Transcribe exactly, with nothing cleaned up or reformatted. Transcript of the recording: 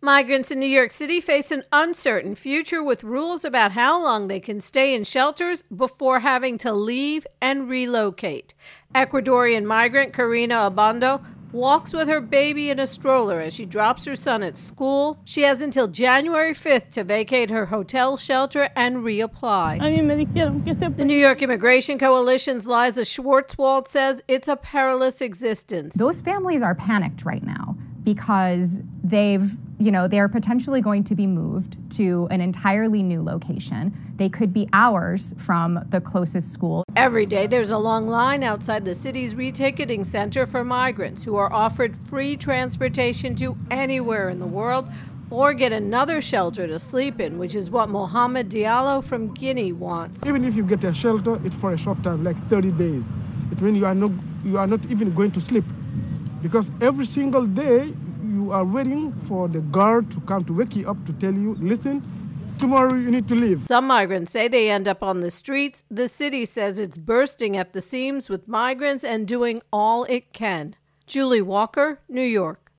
Migrants in New York City face an uncertain future with rules about how long they can stay in shelters before having to leave and relocate. Ecuadorian migrant Karina Obando walks with her baby in a stroller as she drops her son at school. She has until January fifth to vacate her hotel shelter and reapply. The New York Immigration Coalition's Liza Schwartzwald says it's a perilous existence. Those families are panicked right now because they've, you know, they're potentially going to be moved to an entirely new location. They could be hours from the closest school. Every day there's a long line outside the city's reticketing center for migrants who are offered free transportation to anywhere in the world or get another shelter to sleep in, which is what Mohamed Diallo from Guinea wants. Even if you get a shelter, it's for a short time, like thirty days. It means you are not, you are not even going to sleep, because every single day you are waiting for the guard to come to wake you up to tell you, listen, tomorrow you need to leave. Some migrants say they end up on the streets. The city says it's bursting at the seams with migrants and doing all it can. Julie Walker, New York.